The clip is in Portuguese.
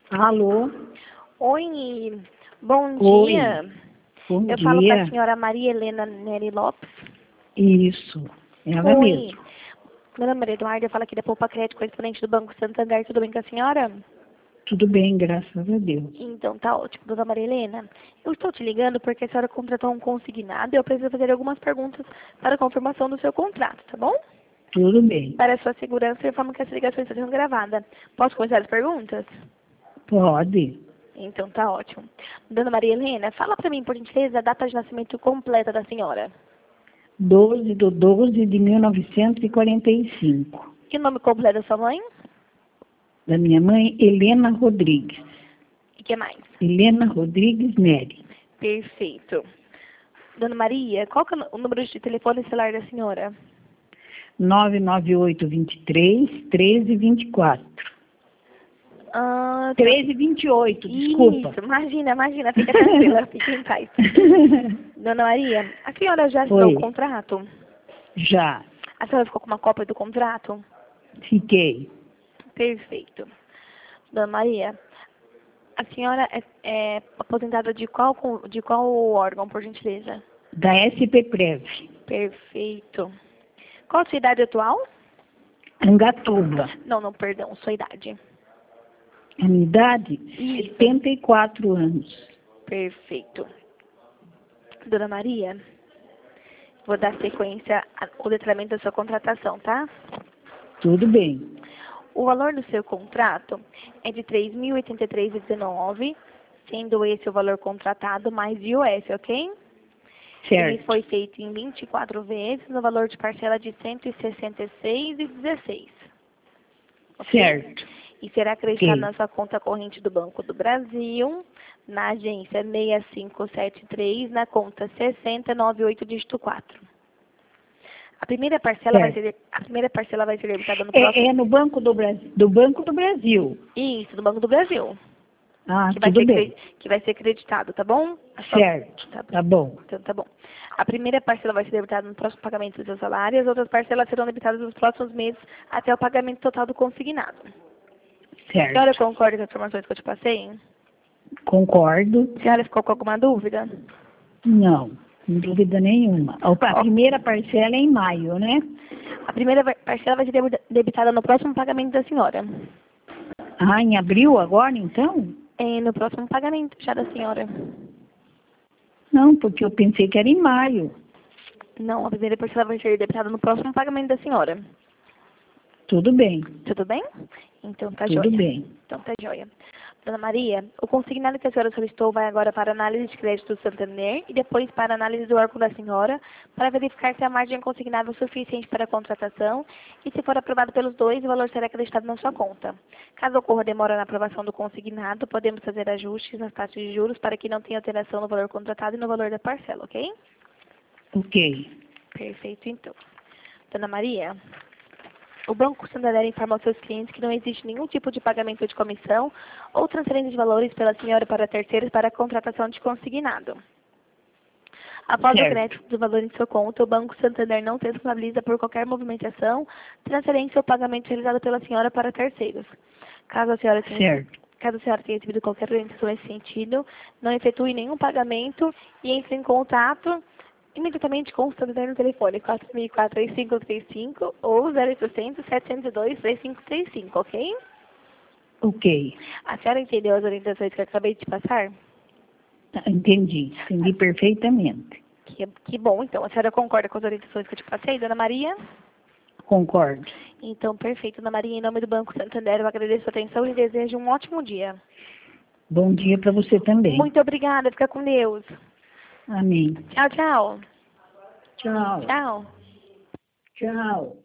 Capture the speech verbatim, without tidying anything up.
Alô? Oi, bom Oi. dia. Bom Eu dia. falo com a senhora Maria Helena Neri Lopes. Isso, ela Oi, mesmo. meu nome é Maria Eduarda, eu falo aqui da Poupa Crédito, correspondente do Banco Santander. Tudo bem com a senhora? Tudo bem, graças a Deus. Então tá ótimo, dona Maria Helena. Eu estou te ligando porque a senhora contratou um consignado e eu preciso fazer algumas perguntas para a confirmação do seu contrato, tá bom? Tudo bem. Para a sua segurança, eu informo que essa ligação está sendo gravada. Posso começar as perguntas? Pode. Então tá ótimo. Dona Maria Helena, fala para mim, por gentileza, a data de nascimento completa da senhora. doze de doze de mil novecentos e quarenta e cinco. E o nome completo da sua mãe? Da minha mãe, Helena Rodrigues. E o que mais? Helena Rodrigues Neri. Perfeito. Dona Maria, qual que é o número de telefone celular da senhora? nove nove oito, vinte e três, treze, vinte e quatro. Ah, tá. treze, vinte e oito, desculpa. Isso, imagina, imagina, fica tranquila, fica em paz. Dona Maria, a senhora já assinou Oi. o contrato? Já. A senhora ficou com uma cópia do contrato? Fiquei. Perfeito. Dona Maria, a senhora é, é aposentada de qual, con- de qual órgão, por gentileza? Da S P Prev. Perfeito. Qual a sua idade atual? Angatuba. Não, não, perdão, sua idade. A minha idade? Isso. setenta e quatro anos. Perfeito. Dona Maria, vou dar sequência ao detalhamento da sua contratação, tá? Tudo bem. O valor do seu contrato é de três mil e oitenta e três reais e dezenove centavos, sendo esse o valor contratado mais I O F, ok? Ele Certo. foi feito em vinte e quatro vezes no valor de parcela de cento e sessenta e seis reais e dezesseis centavos. Ok? Certo. E será acreditado Ok. na sua conta corrente do Banco do Brasil, na agência seis cinco sete três, na conta seis zero nove oito, dígito quatro. A primeira parcela vai Certo. ser a primeira parcela vai ser debitada no próximo. É, é no Banco do Brasil. Do Banco do Brasil. Isso, do Banco do Brasil, Ah, que vai tudo ser bem. cre- que vai ser creditado, tá bom? A sua- Certo. Tá bom. Tá bom. Então tá bom. A primeira parcela vai ser debitada no próximo pagamento do seu salário, e as outras parcelas serão debitadas nos próximos meses até o pagamento total do consignado. A senhora Certo. concorda com as informações que eu te passei? Concordo. A senhora ficou com alguma dúvida? Não. Sem dúvida nenhuma. A a Ó, primeira parcela é em maio, né? a primeira vai- parcela vai ser debi- debitada no próximo pagamento da senhora. Ah, em abril agora, então? É, no próximo pagamento já da senhora. Não, porque eu pensei que era em maio. Não, a primeira parcela vai ser debitada no próximo pagamento da senhora. Tudo bem. Tudo bem? Então tá Tudo joia. bem. Então tá joia. Dona Maria, o consignado que a senhora solicitou vai agora para análise de crédito do Santander e depois para análise do órgão da senhora para verificar se a margem consignável é suficiente para a contratação e, se for aprovado pelos dois, o valor será acreditado na sua conta. Caso ocorra demora na aprovação do consignado, podemos fazer ajustes nas taxas de juros para que não tenha alteração no valor contratado e no valor da parcela, ok? Ok. Perfeito, então. Dona Maria, o Banco Santander informa aos seus clientes que não existe nenhum tipo de pagamento de comissão ou transferência de valores pela senhora para terceiros para a contratação de consignado. Após o Certo. crédito do valor em sua conta, o Banco Santander não se responsabiliza por qualquer movimentação, transferência ou pagamento realizado pela senhora para terceiros. Caso a senhora tenha, Certo. caso a senhora tenha recebido qualquer orientação nesse sentido, não efetue nenhum pagamento e entre em contato imediatamente com o Santander no telefone quatro mil e quatro, três cinco três cinco ou zero oitocentos, setecentos e dois, três cinco três cinco, ok? Ok. A senhora entendeu as orientações que eu acabei de passar? Tá, entendi. Entendi perfeitamente. Que, que bom, então. A senhora concorda com as orientações que eu te passei, Dona Maria? Concordo. Então, perfeito, Dona Maria. Em nome do Banco Santander, eu agradeço a atenção e desejo um ótimo dia. Bom dia para você também. Muito obrigada. Fica com Deus. Amém. Tchau, tchau. Tchau. Tchau. Tchau.